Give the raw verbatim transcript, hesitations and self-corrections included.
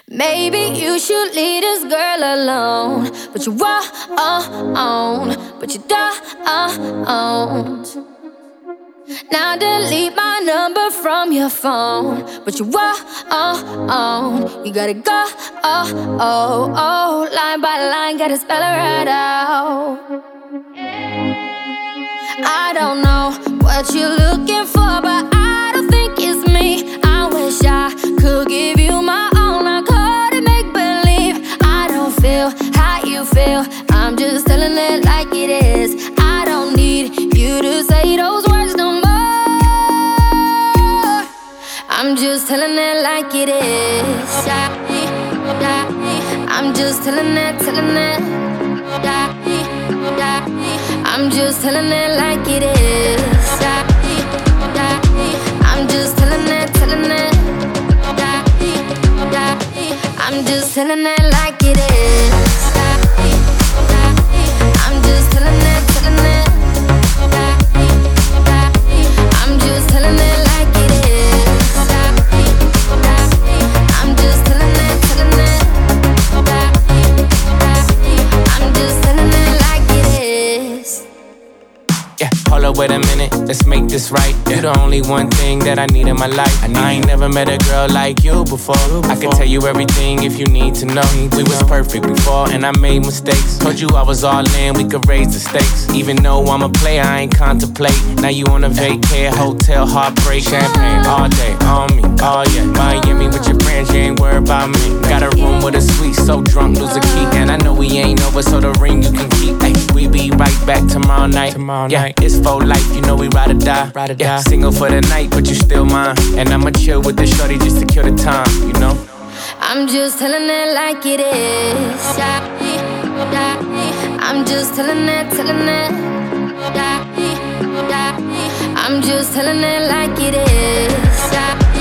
Maybe you should leave this girl alone, but you won't, but you don't. Now delete my number from your phone, but you won't. You gotta go, oh, oh, oh. Line by line, gotta spell it right out. I don't know what you're looking for, but I don't think it's me. I wish I could give you my all. I couldn't make believe. I don't feel how you feel. I'm just telling it like it is. I don't need you to say those words no more. I'm just telling it like it is. I'm just telling it, telling it. I'm just telling it like it is. I'm just telling it, telling it. I'm just telling it like it is. I'm just telling it, telling it. I'm just telling it like it is. I'm just telling it, telling it. I'm just telling it like it is. Yeah, hold up, wait a minute, let's make this right. Yeah. You the only one thing that I need in my life. I, I ain't never met a girl like you before. before. I can tell you everything if you need to know. Need we to was know. Perfect before and I made mistakes. Told you I was all in, we could raise the stakes. Even though I'm a player, I ain't contemplate. Now you on a vacay, hotel, heartbreak. Champagne all day, on me, oh yeah. Miami with your friends, you ain't worried about me. Got a room with a suite, so drunk, lose a key. And I know we ain't over, so the ring you can keep. Ay, we be right back tomorrow night. Tomorrow yeah, night. It's for life, you know we ride or die. Ride or yeah, die. Single for the night, but you still mine. And I'ma chill with the shorty just to kill the time, you know. I'm just telling it like it is. I'm just telling it, telling it. I'm just telling it like it is.